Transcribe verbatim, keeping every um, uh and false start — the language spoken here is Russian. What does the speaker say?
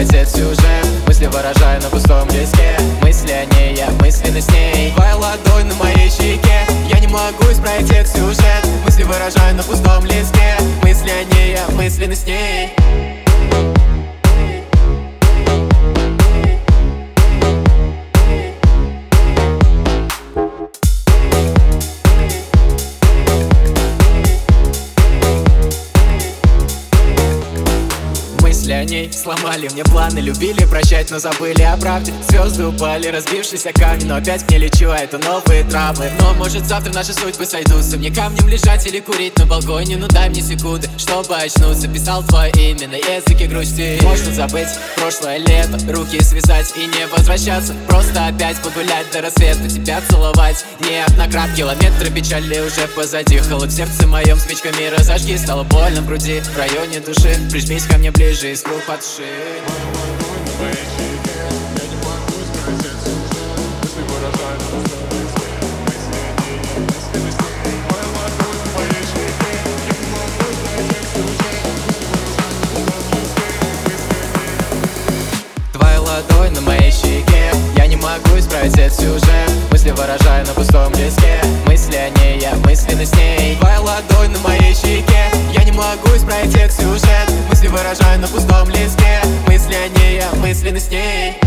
исправить этот сюжет. Мысли выражаю на пустом листке. Мысли о ней, я мысленно с ней. Твоя ладонь на моей щеке. Я не могу исправить этот сюжет. Мысли выражаю на пустом листке. Мысли о ней, я мысленно с ней. Мысли о ней сломали мне планы. Любили прощать, но забыли о правде. Звезды упали, разбившись о камни. Но опять мне лечу, а это новые травмы. Но может завтра наши судьбы сойдутся. Мне камнем лежать или курить на балконе. Ну дай мне секунды, чтобы очнуться. Писал твое имя на языке грусти. Можно забыть прошлое лето, руки связать и не возвращаться. Просто опять погулять до рассвета. Тебя целовать неоднократно. Километры печали уже позади. Холод в сердце моем спичками разожги. Стало больно в груди, в районе души. Прижмись ко мне ближе, искру подши. Твоя ладонь на моей щеке. Я не могу исправить этот сюжет. Мысли выражаю на пустом листке. Мысли о ней, я мысленно с ней. Твоя ладонь на моей щеке. Я не могу исправить этот сюжет. Мысли выражаю на пустом листке. Мысли о ней, я мысленно с ней.